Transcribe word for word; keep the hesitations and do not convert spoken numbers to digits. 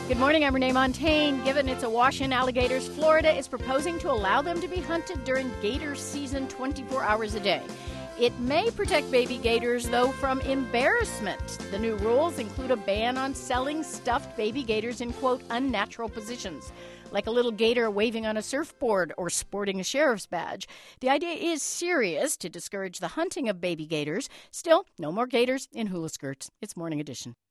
Good morning, I'm Renee Montaigne. Given it's awash in alligators, Florida is proposing to allow them to be hunted during gator season twenty-four hours a day. It may protect baby gators, though, from embarrassment. The new rules include a ban on selling stuffed baby gators in, quote, unnatural positions, like a little gator waving on a surfboard or sporting a sheriff's badge. The idea is serious to discourage the hunting of baby gators. Still, no more gators in hula skirts. It's Morning Edition.